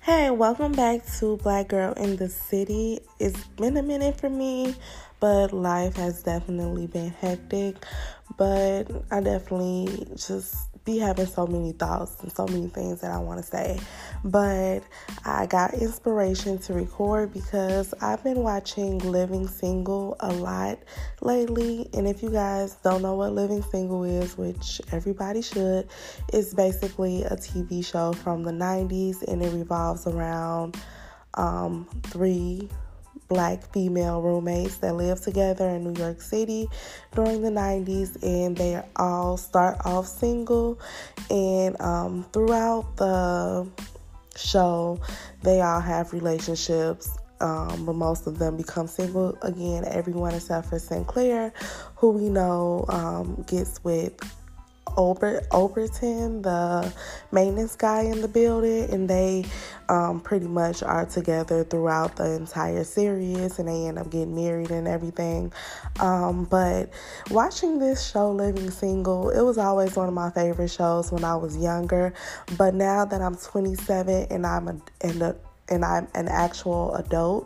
Hey, welcome back to Black Girl in the City. It's been a minute for me, but life has definitely been hectic. But I definitely just be having so many thoughts and so many things that I want to say. But I got inspiration to record because I've been watching Living Single a lot lately. And if you guys don't know what Living Single is, which everybody should, it's basically a TV show from the 90s, and it revolves around three Black female roommates that lived together in New York City during the 90s, and they all start off single, and throughout the show they all have relationships, but most of them become single again. Everyone except for Sinclair, who we know gets with Overton, the maintenance guy in the building, and they pretty much are together throughout the entire series, and they end up getting married and everything. But watching this show, Living Single, it was always one of my favorite shows when I was younger. But now that I'm 27 and I'm an actual adult,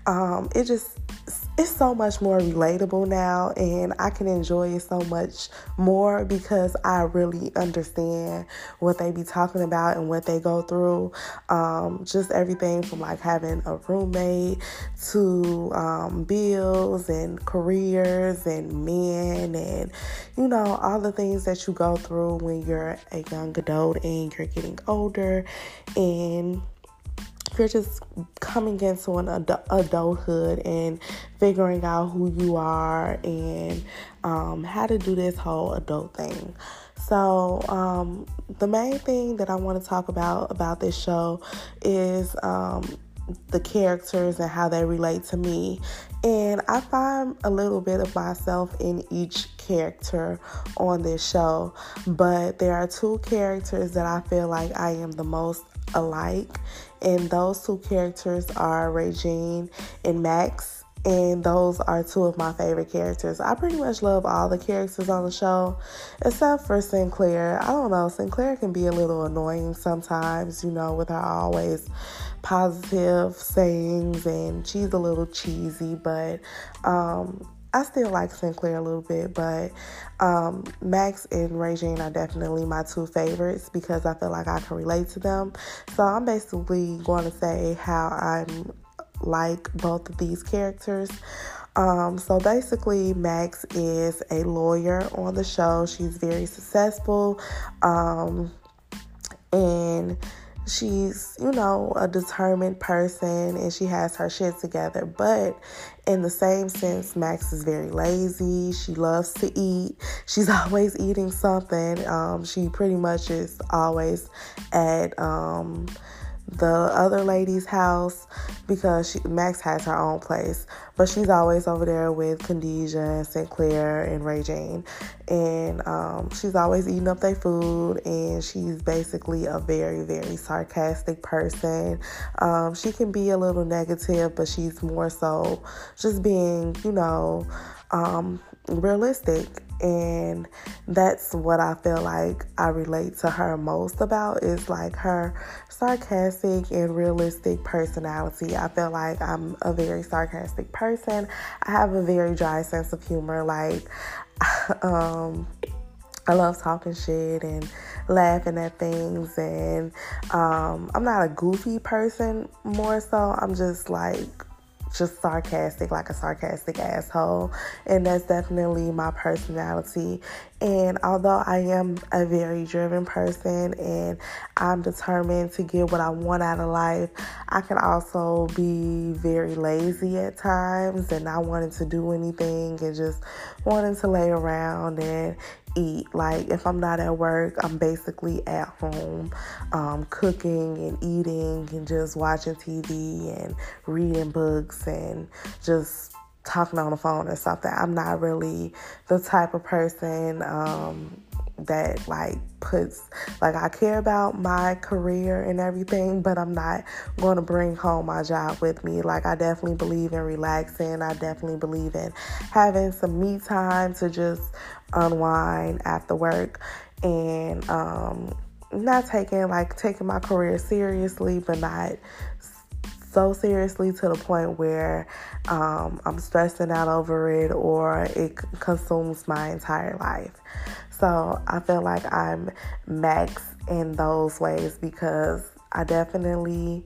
it's so much more relatable now, and I can enjoy it so much more because I really understand what they be talking about and what they go through. Just everything from like having a roommate to bills and careers and men, and all the things that you go through when you're a young adult and you're getting older, and you're just coming into an adulthood and figuring out who you are and how to do this whole adult thing. So the main thing that I want to talk about this show is the characters and how they relate to me. And I find a little bit of myself in each character on this show, but there are two characters that I feel like I am the most alike, and those two characters are Regine and Max, and those are two of my favorite characters. I pretty much love all the characters on the show except for Sinclair. I don't know, Sinclair can be a little annoying sometimes, with her always positive sayings, and she's a little cheesy, but I still like Sinclair a little bit. But Max and Regine are definitely my two favorites because I feel like I can relate to them. So I'm basically going to say how I'm like both of these characters. So basically, Max is a lawyer on the show. She's very successful, and she's, a determined person, and she has her shit together. But in the same sense, Max is very lazy. She loves to eat. She's always eating something. She pretty much is always at the other lady's house because Max has her own place, but she's always over there with Khadijah and Sinclair and Regine, and she's always eating up their food, and she's basically a very, very sarcastic person. She can be a little negative, but she's more so just being, realistic. And that's what I feel like I relate to her most about, is like her sarcastic and realistic personality. I feel like I'm a very sarcastic person. I have a very dry sense of humor. Like, I love talking shit and laughing at things, and I'm not a goofy person, more so I'm just sarcastic, like a sarcastic asshole, and that's definitely my personality. And although I am a very driven person and I'm determined to get what I want out of life, I can also be very lazy at times and not wanting to do anything and just wanting to lay around and eat. Like, if I'm not at work, I'm basically at home, cooking and eating and just watching TV and reading books and just talking on the phone or something. I'm not really the type of person that I care about my career and everything, but I'm not going to bring home my job with me. Like, I definitely believe in relaxing. I definitely believe in having some me time to just unwind after work. And not taking my career seriously, but not so seriously to the point where I'm stressing out over it or it consumes my entire life. So I feel like I'm max in those ways because I definitely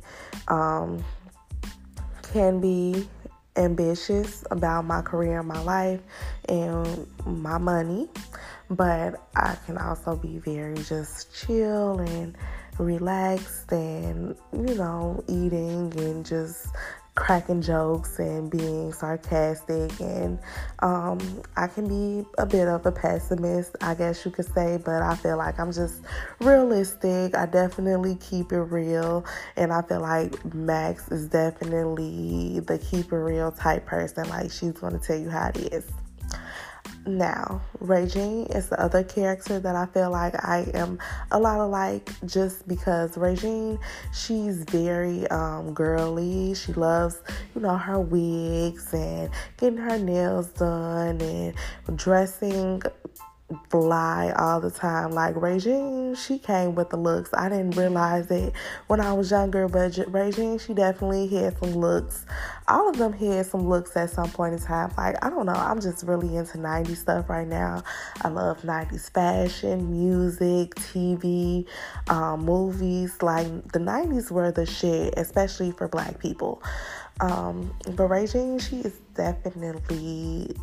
can be ambitious about my career and my life and my money, but I can also be very just chill and relaxed and, eating and just cracking jokes and being sarcastic. And I can be a bit of a pessimist, I guess you could say, but I feel like I'm just realistic. I definitely keep it real, and I feel like Max is definitely the keep it real type person. Like, she's going to tell you how it is. Now, Regine is the other character that I feel like I am a lot alike, just because Regine, she's very girly. She loves, her wigs and getting her nails done and dressing fly all the time. Like, Regine, she came with the looks. I didn't realize it when I was younger, but Regine, she definitely had some looks. All of them had some looks at some point in time. Like, I don't know, I'm just really into 90s stuff right now. I love 90s fashion, music, TV, movies. Like, the 90s were the shit, especially for Black people. But Regine, she is definitely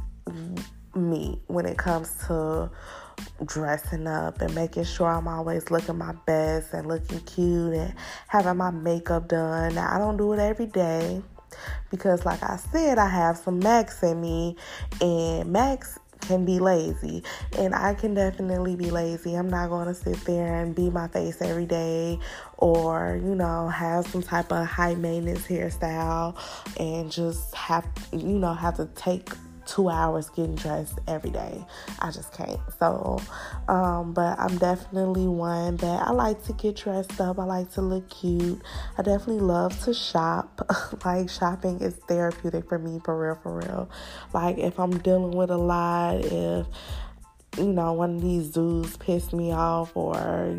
me when it comes to dressing up and making sure I'm always looking my best and looking cute and having my makeup done. Now, I don't do it every day because, like I said, I have some Max in me, and Max can be lazy, and I can definitely be lazy. I'm not going to sit there and beat my face every day or, have some type of high maintenance hairstyle and just have to take 2 hours getting dressed every day. I just can't. So, but I'm definitely one that I like to get dressed up. I like to look cute. I definitely love to shop. Like, shopping is therapeutic for me, for real. Like, if I'm dealing with a lot, if one of these dudes pissed me off, or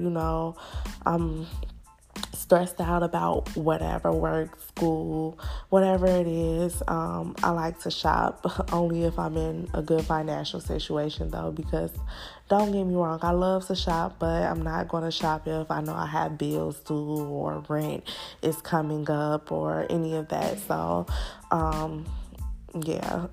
I'm stressed out about whatever, work, school, whatever it is, I like to shop. Only if I'm in a good financial situation, though, because don't get me wrong, I love to shop, but I'm not going to shop if I know I have bills due or rent is coming up or any of that. So, yeah.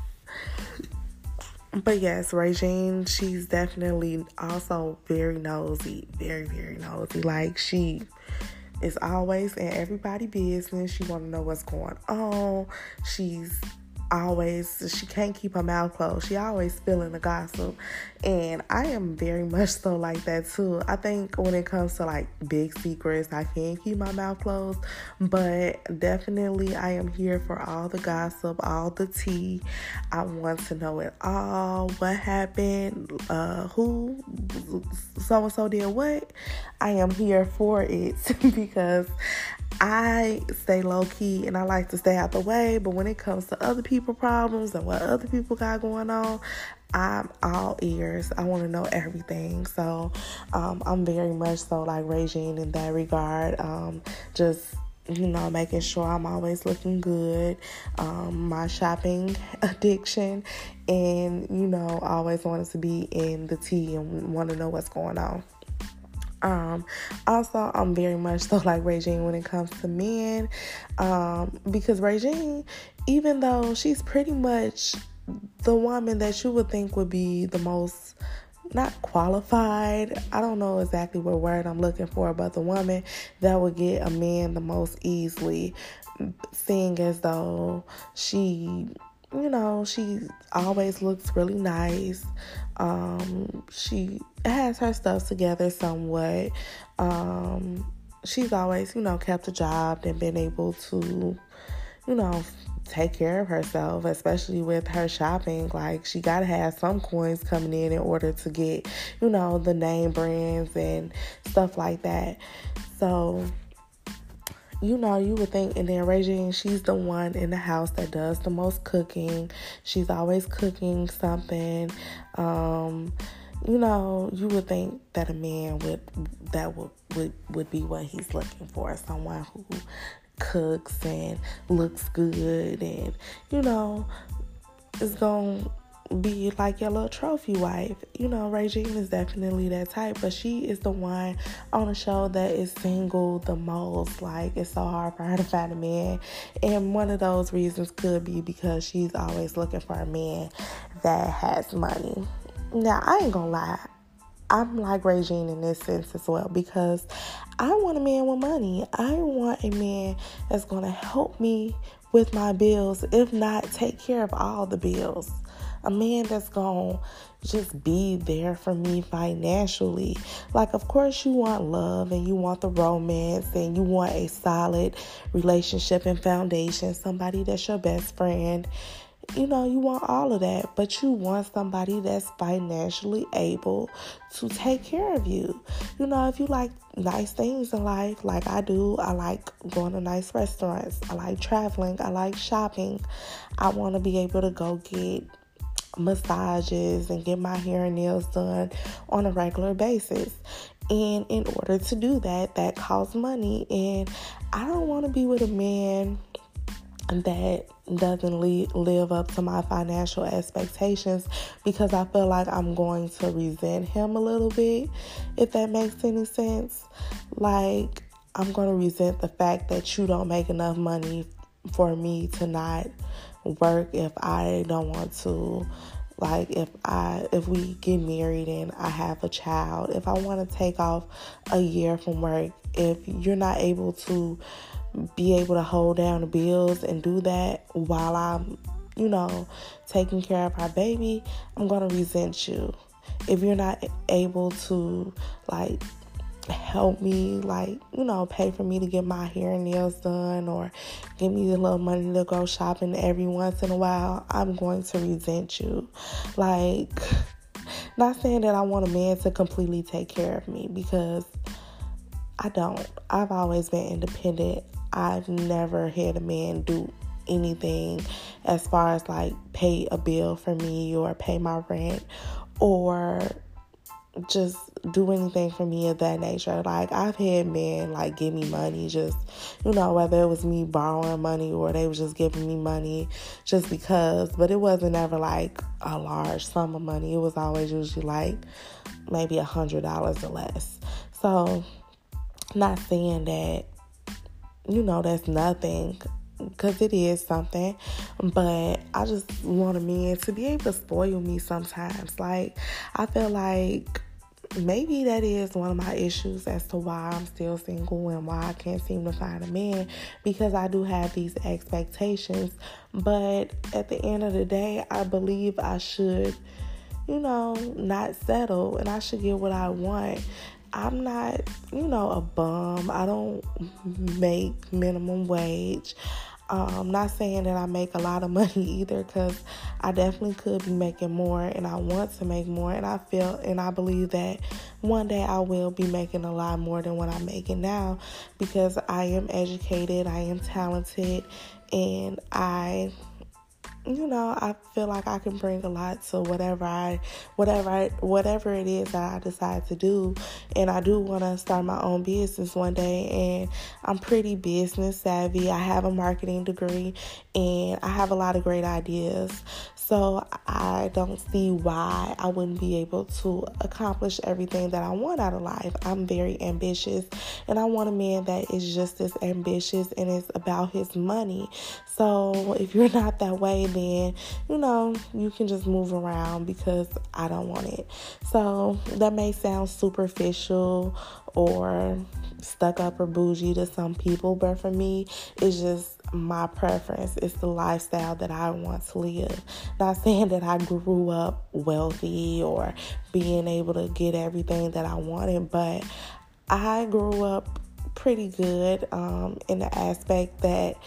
But yes, Regine, she's definitely also very nosy, very, very nosy. Like, she is always in everybody's business. She want to know what's going on. She can't keep her mouth closed. She always spilling the gossip. And I am very much so like that too. I think when it comes to like big secrets, I can keep my mouth closed. But definitely I am here for all the gossip, all the tea. I want to know it all. What happened? Who? So-and-so did what? I am here for it because I stay low-key and I like to stay out the way, but when it comes to other people's problems and what other people got going on, I'm all ears. I want to know everything. So I'm very much so like Regine in that regard. Just making sure I'm always looking good, my shopping addiction, and always wanting to be in the tea and want to know what's going on. Also, I'm very much so like Regine when it comes to men, because Regine, even though she's pretty much the woman that you would think would be the most, not qualified, I don't know exactly what word I'm looking for, but the woman that would get a man the most easily, seeing as though she always looks really nice. She has her stuff together somewhat. She's always, kept a job and been able to, take care of herself, especially with her shopping. Like, she gotta have some coins coming in order to get, the name brands and stuff like that. So, you would think, and then Regine, she's the one in the house that does the most cooking. She's always cooking something. you would think that a man would be what he's looking for. Someone who cooks and looks good and, is going to be like your little trophy wife. Regine is definitely that type, but she is the one on the show that is single the most. Like, it's so hard for her to find a man. And one of those reasons could be because she's always looking for a man that has money. Now, I ain't gonna lie. I'm like Regine in this sense as well, because I want a man with money. I want a man that's going to help me with my bills, if not take care of all the bills. A man that's going to just be there for me financially. Like, of course, you want love and you want the romance and you want a solid relationship and foundation, somebody that's your best friend. You want all of that, but you want somebody that's financially able to take care of you. If you like nice things in life, like I do, I like going to nice restaurants. I like traveling. I like shopping. I want to be able to go get massages and get my hair and nails done on a regular basis. And in order to do that, that costs money. And I don't want to be with a man that doesn't live up to my financial expectations, because I feel like I'm going to resent him a little bit, if that makes any sense. Like, I'm going to resent the fact that you don't make enough money for me to not work if I don't want to. Like, if we get married and I have a child, if I want to take off a year from work, if you're not able to be able to hold down the bills and do that while I'm, taking care of our baby, I'm going to resent you. If you're not able to, help me, pay for me to get my hair and nails done or give me the little money to go shopping every once in a while, I'm going to resent you. Not saying that I want a man to completely take care of me, because I don't. I've always been independent. I've never had a man do anything as far as pay a bill for me or pay my rent or just do anything for me of that nature. I've had men give me money, just, whether it was me borrowing money or they was just giving me money just because, but it wasn't ever a large sum of money. It was always usually maybe $100 or less. So, not saying that, that's nothing, because it is something, but I just want a man to be able to spoil me sometimes. I feel like maybe that is one of my issues as to why I'm still single and why I can't seem to find a man, because I do have these expectations. But at the end of the day, I believe I should, not settle, and I should get what I want. I'm not, a bum. I don't make minimum wage. I'm not saying that I make a lot of money either, because I definitely could be making more, and I want to make more, and I feel and I believe that one day I will be making a lot more than what I'm making now, because I am educated, I am talented, and I feel like I can bring a lot to whatever it is that I decide to do. And I do want to start my own business one day, and I'm pretty business savvy. I have a marketing degree, and I have a lot of great ideas. So I don't see why I wouldn't be able to accomplish everything that I want out of life. I'm very ambitious, and I want a man that is just as ambitious and is about his money. So if you're not that way, then, you can just move around, because I don't want it. So that may sound superficial or stuck up or bougie to some people, but for me, it's just my preference. It's the lifestyle that I want to live. Not saying that I grew up wealthy or being able to get everything that I wanted, but I grew up pretty good in the aspect that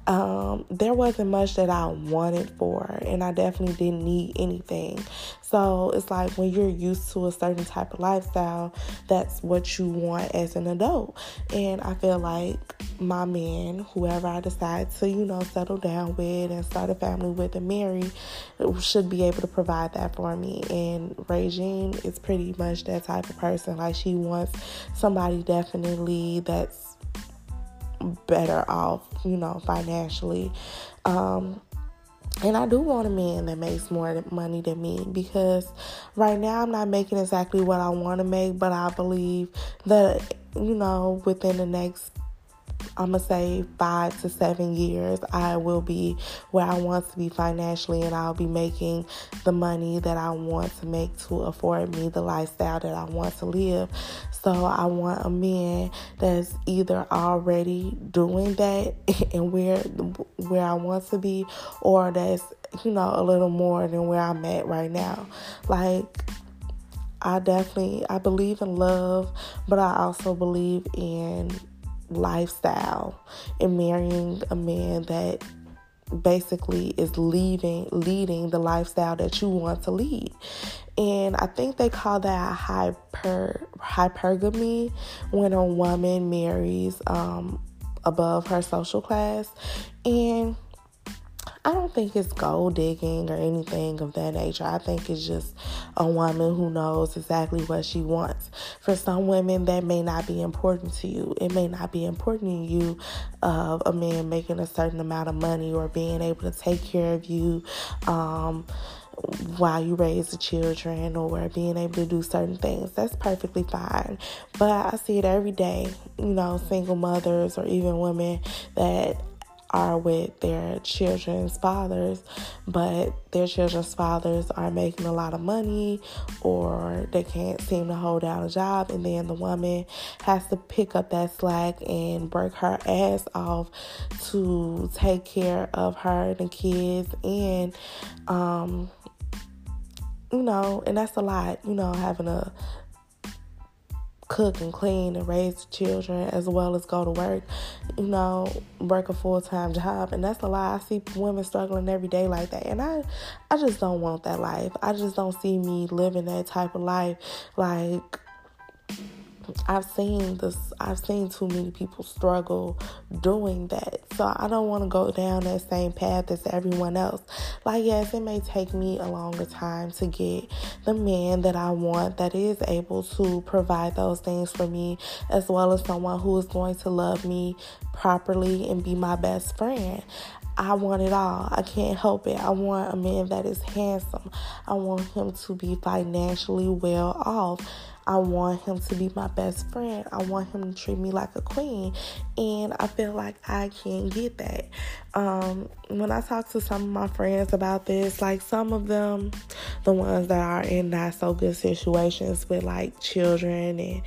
there wasn't much that I wanted for her, and I definitely didn't need anything. So it's like when you're used to a certain type of lifestyle, that's what you want as an adult. And I feel like my man, whoever I decide to, settle down with and start a family with and marry, should be able to provide that for me. And Regine is pretty much that type of person. Like, she wants somebody definitely that's better off, financially. And I do want a man that makes more money than me, because right now I'm not making exactly what I want to make, but I believe that, within the next, I'm going to say 5 to 7 years, I will be where I want to be financially, and I'll be making the money that I want to make to afford me the lifestyle that I want to live. So I want a man that's either already doing that and where I want to be, or that's, a little more than where I'm at right now. Like, I believe in love, but I also believe in lifestyle and marrying a man that basically is leading the lifestyle that you want to lead. And I think they call that hypergamy, when a woman marries above her social class. And I don't think it's gold digging or anything of that nature. I think it's just a woman who knows exactly what she wants. For some women, that may not be important to you. It may not be important to you of a man making a certain amount of money or being able to take care of you while you raise the children, or being able to do certain things. That's perfectly fine. But I see it every day, single mothers or even women that are with their children's fathers, but their children's fathers are making a lot of money, or they can't seem to hold down a job, and then the woman has to pick up that slack and work her ass off to take care of her and the kids, and and that's a lot, having to cook and clean and raise the children, as well as go to work, work a full-time job. And that's a lot. I see women struggling every day like that. And I just don't want that life. I just don't see me living that type of life. Like, I've seen too many people struggle doing that. So I don't want to go down that same path as everyone else. Like, yes, it may take me a longer time to get the man that I want, that is able to provide those things for me, as well as someone who is going to love me properly and be my best friend. I want it all. I can't help it. I want a man that is handsome. I want him to be financially well off. I want him to be my best friend. I want him to treat me like a queen. And I feel like I can get that. When I talk to some of my friends about this, like some of them, the ones that are in not so good situations with like children and,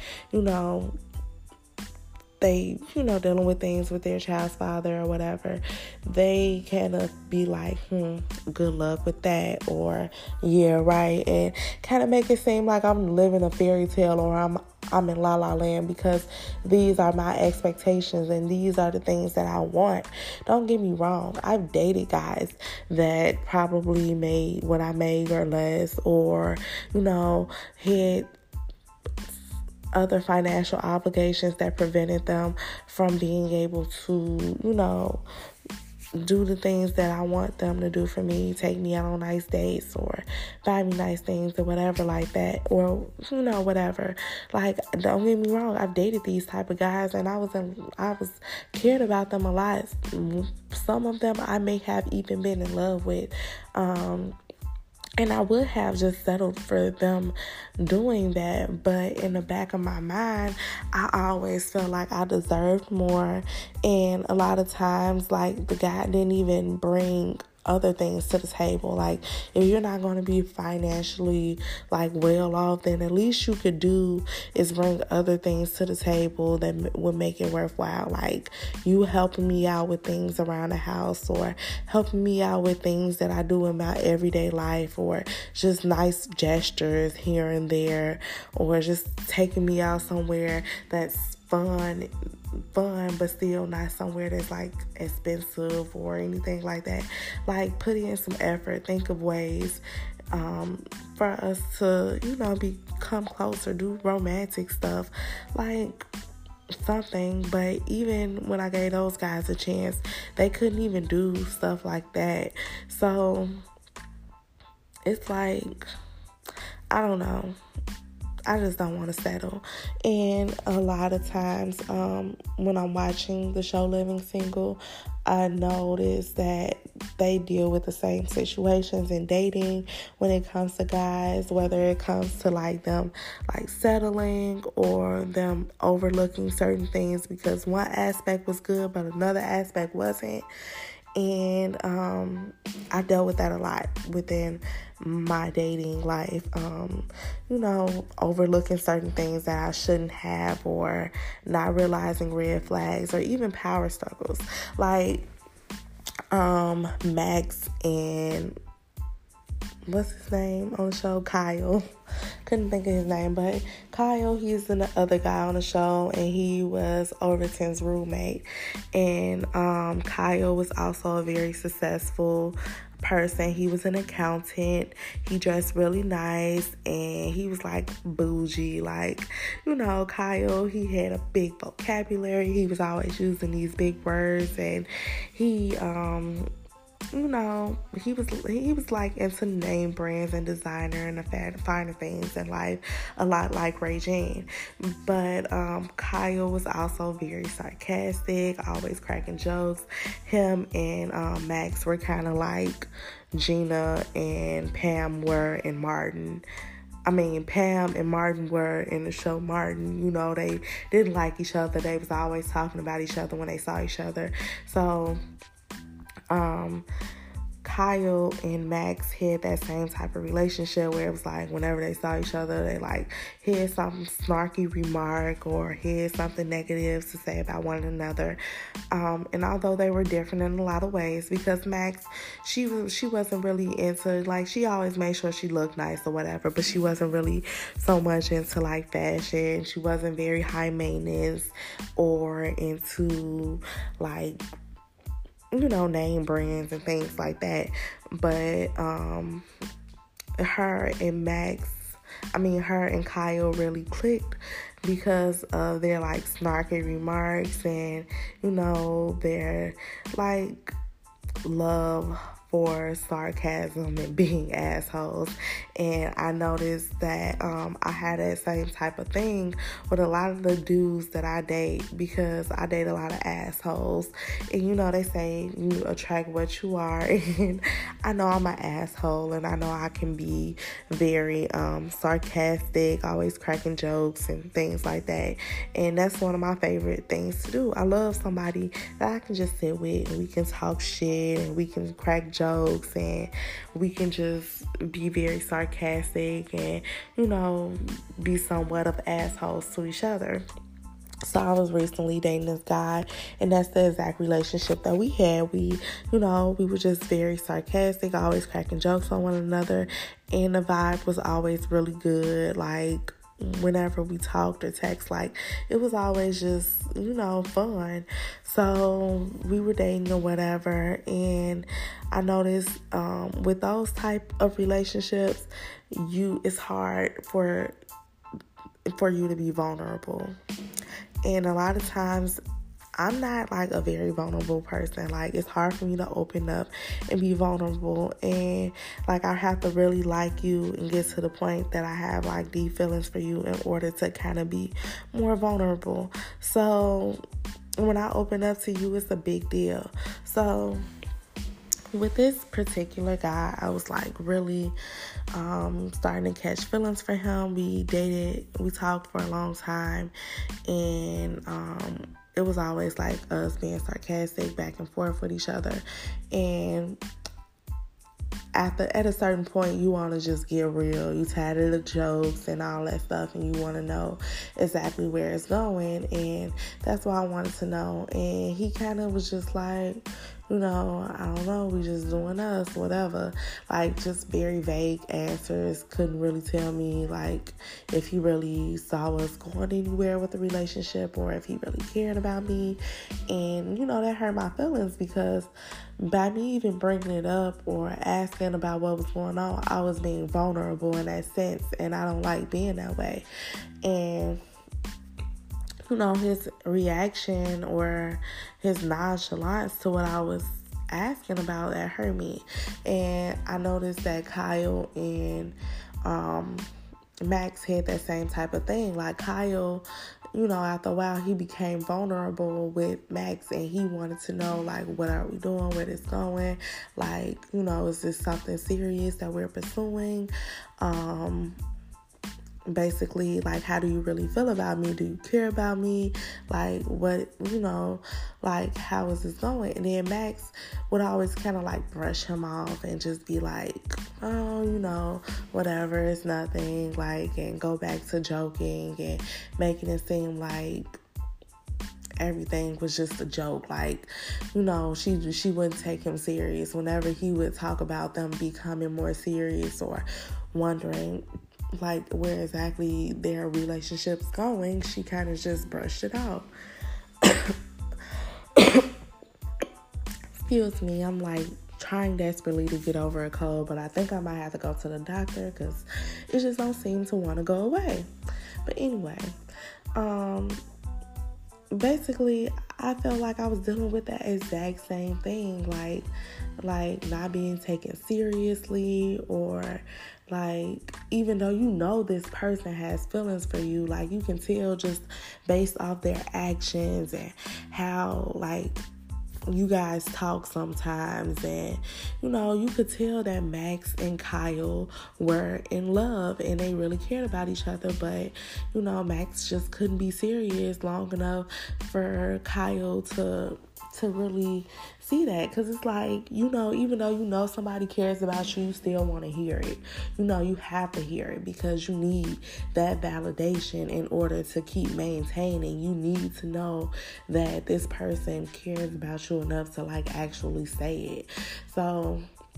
they, dealing with things with their child's father or whatever, they kind of be like, good luck with that, or yeah, right, and kind of make it seem like I'm living a fairy tale, or I'm in La La Land, because these are my expectations and these are the things that I want. Don't get me wrong. I've dated guys that probably made what I made or less, or, had other financial obligations that prevented them from being able to, do the things that I want them to do for me, take me out on nice dates or buy me nice things or whatever like that, or, whatever. Like, don't get me wrong, I've dated these type of guys, and I was cared about them a lot. Some of them I may have even been in love with, and I would have just settled for them doing that. But in the back of my mind, I always felt like I deserved more. And a lot of times, like, the guy didn't even bring other things to the table. Like, if you're not going to be financially like well off, then at least you could do is bring other things to the table that would make it worthwhile. Like, you helping me out with things around the house, or helping me out with things that I do in my everyday life, or just nice gestures here and there, or just taking me out somewhere that's fun, but still not somewhere that's like expensive or anything like that. Like, put in some effort, think of ways for us to, become closer, do romantic stuff, like something. But even when I gave those guys a chance, they couldn't even do stuff like that. So it's like, I don't know. I just don't want to settle. And a lot of times when I'm watching the show Living Single, I notice that they deal with the same situations in dating when it comes to guys, whether it comes to like them like settling or them overlooking certain things because one aspect was good but another aspect wasn't. And I dealt with that a lot within my dating life, overlooking certain things that I shouldn't have, or not realizing red flags, or even power struggles. Like Max and what's his name on the show? Kyle. Couldn't think of his name, but Kyle, he's the other guy on the show, and he was Overton's roommate. And Kyle was also a very successful person. He was an accountant. He dressed really nice, and he was like bougie. Like, Kyle, he had a big vocabulary. He was always using these big words, and he he was like into name brands and designer and the finer things in life, a lot like Ray J. But Kyle was also very sarcastic, always cracking jokes. Him and Max were kind of like Gina and Pam were in Martin. Pam and Martin were in the show Martin. They didn't like each other. They was always talking about each other when they saw each other. So Kyle and Max had that same type of relationship where it was like whenever they saw each other, they like had some snarky remark or had something negative to say about one another. And although they were different in a lot of ways, because Max, she wasn't really into, like, she always made sure she looked nice or whatever, but she wasn't really so much into like fashion. She wasn't very high maintenance or into like name brands and things like that. But her and Kyle really clicked because of their like snarky remarks and their like love for sarcasm and being assholes. And I noticed that I had that same type of thing with a lot of the dudes that I date, because I date a lot of assholes. And they say you attract what you are. And I know I'm an asshole, and I know I can be very sarcastic, always cracking jokes and things like that. And that's one of my favorite things to do. I love somebody that I can just sit with and we can talk shit and we can crack jokes and we can just be very sarcastic and be somewhat of assholes to each other. So I was recently dating this guy, and that's the exact relationship that we had. We were just very sarcastic, always cracking jokes on one another, and the vibe was always really good. Like, whenever we talked or text, like, it was always just fun. So we were dating or whatever, and I noticed with those type of relationships, it's hard for you to be vulnerable. And a lot of times I'm not like a very vulnerable person. Like, it's hard for me to open up and be vulnerable, and like I have to really like you and get to the point that I have like deep feelings for you in order to kind of be more vulnerable. So when I open up to you, it's a big deal. So with this particular guy, I was like really starting to catch feelings for him. We dated, we talked for a long time, and it was always like us being sarcastic back and forth with each other. And at a certain point, you want to just get real. You tired of the jokes and all that stuff, and you want to know exactly where it's going. And that's what I wanted to know. And he kind of was just like, I don't know, we just doing us, whatever. Like, just very vague answers. Couldn't really tell me, like, if he really saw us going anywhere with the relationship or if he really cared about me. And, that hurt my feelings because by me even bringing it up or asking about what was going on, I was being vulnerable in that sense, and I don't like being that way. And his reaction or his nonchalance to what I was asking about, that hurt me. And I noticed that Kyle and Max had that same type of thing. Like, Kyle, after a while, he became vulnerable with Max, and he wanted to know, like, what are we doing, where it's going, like, is this something serious that we're pursuing? Basically, like, how do you really feel about me? Do you care about me? Like, what, like, how is this going? And then Max would always kind of like brush him off and just be like, oh, whatever, it's nothing, like, and go back to joking and making it seem like everything was just a joke. Like, she wouldn't take him serious. Whenever he would talk about them becoming more serious or wondering like where exactly their relationship's going, she kind of just brushed it out. Excuse me, I'm like trying desperately to get over a cold, but I think I might have to go to the doctor because it just don't seem to want to go away. But anyway, basically, I felt like I was dealing with that exact same thing, like not being taken seriously, or like, even though this person has feelings for you, like, you can tell just based off their actions and how, like, you guys talk sometimes, and you could tell that Max and Kyle were in love and they really cared about each other, but Max just couldn't be serious long enough for Kyle to really see that, because it's like, even though somebody cares about you, you still want to hear it. You have to hear it because you need that validation in order to keep maintaining. You need to know that this person cares about you enough to, like, actually say it. So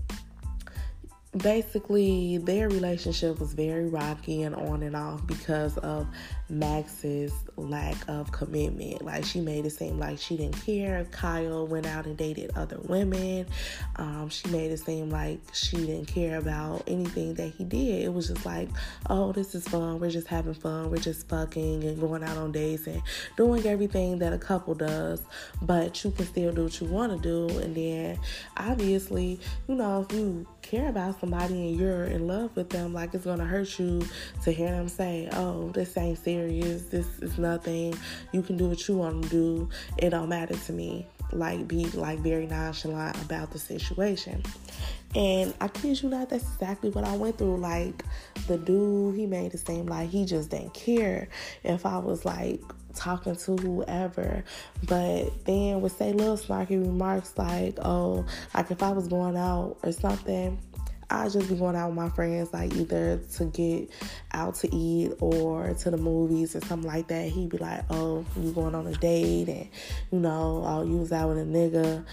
basically, their relationship was very rocky and on and off because of Max's lack of commitment. Like, she made it seem like she didn't care if Kyle went out and dated other women. She made it seem like she didn't care about anything that he did. It was just like, oh, this is fun. We're just having fun. We're just fucking and going out on dates and doing everything that a couple does. But you can still do what you want to do. And then, obviously, if you care about somebody and you're in love with them, like, it's gonna hurt you to hear them say, oh, this ain't serious, this is nothing, you can do what you want to do, it don't matter to me. Like, be like very nonchalant about the situation. And I kid you not, that's exactly what I went through. Like, the dude, he made it seem like he just didn't care if I was like talking to whoever, but then would say little snarky remarks like, oh, like if I was going out or something, I'd just be going out with my friends, like either to get out to eat or to the movies or something like that. He'd be like, oh, you going on a date, and oh, you was out with a nigga.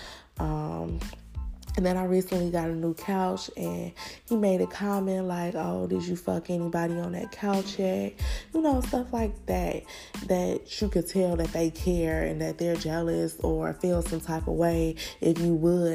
And then I recently got a new couch, and he made a comment like, oh, did you fuck anybody on that couch yet? Stuff like that you could tell that they care and that they're jealous or feel some type of way if you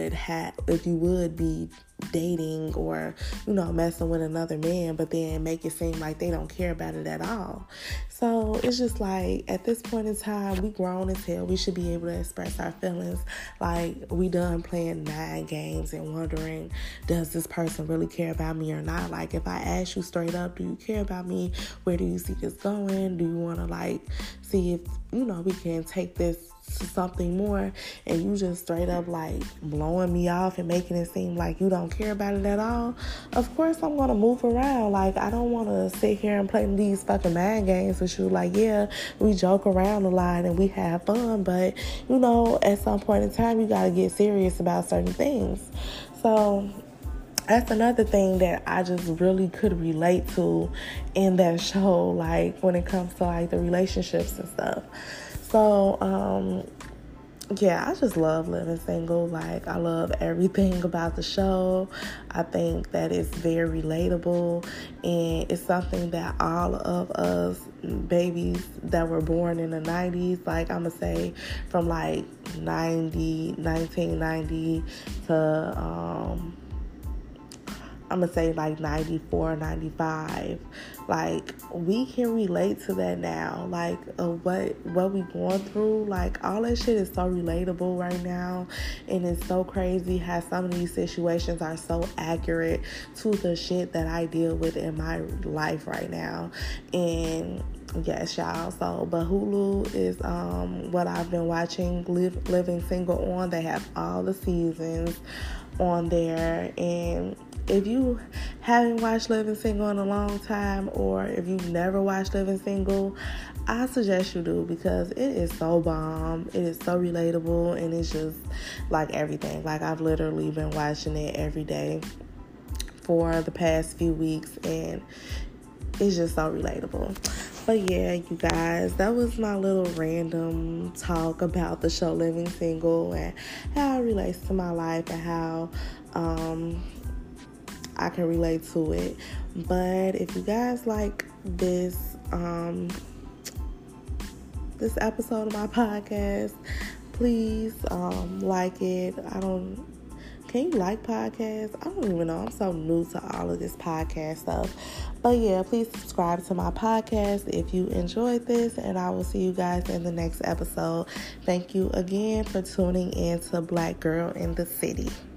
would be dating or, messing with another man, but then make it seem like they don't care about it at all. So it's just like, at this point in time, we grown as hell. We should be able to express our feelings. Like, we done playing mind games and wondering, does this person really care about me or not? Like, if I ask you straight up, do you care about me? Where do you see this going? Do you want to, like, see if, we can take this to something more, and you just straight up like blowing me off and making it seem like you don't care about it at all, of course I'm gonna move around. Like, I don't want to sit here and play these fucking mind games with you. Like, yeah, we joke around a lot and we have fun, but at some point in time you gotta get serious about certain things. So that's another thing that I just really could relate to in that show, like when it comes to like the relationships and stuff. So, yeah, I just love Living Single. Like, I love everything about the show. I think that it's very relatable, and it's something that all of us babies that were born in the 90s, like, I'm gonna say from like 1990 to I'm gonna say like 94, 95. Like, we can relate to that now. Like, what we going through. Like, all that shit is so relatable right now, and it's so crazy how some of these situations are so accurate to the shit that I deal with in my life right now. And yes, y'all. So, but Hulu is what I've been watching Living Single on. They have all the seasons on there, and if you haven't watched Living Single in a long time, or if you've never watched Living Single, I suggest you do, because it is so bomb. It is so relatable, and it's just like everything. Like, I've literally been watching it every day for the past few weeks, and it's just so relatable. But yeah, you guys, that was my little random talk about the show Living Single and how it relates to my life and how I can relate to it. But if you guys like this this episode of my podcast, please like it. Can you like podcasts? I don't even know. I'm so new to all of this podcast stuff. But yeah, please subscribe to my podcast if you enjoyed this, and I will see you guys in the next episode. Thank you again for tuning in to Black Girl in the City.